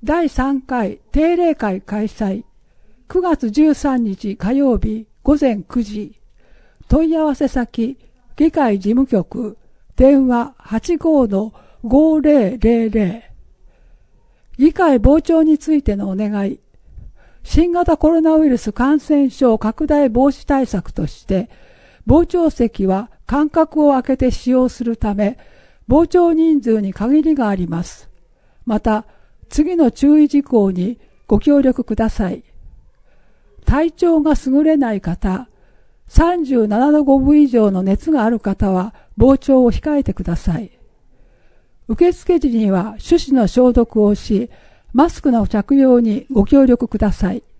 第3回定例会開催。9月13日火曜日午前9時。問い合わせ先、議会事務局、電話 85-5000。議会傍聴についてのお願い。新型コロナウイルス感染症拡大防止対策として、傍聴席は間隔を空けて使用するため、傍聴人数に限りがあります。また、次の注意事項にご協力ください。体調が優れない方、37度5分以上の熱がある方は傍聴を控えてください。受付時には手指の消毒をし、マスクの着用にご協力ください。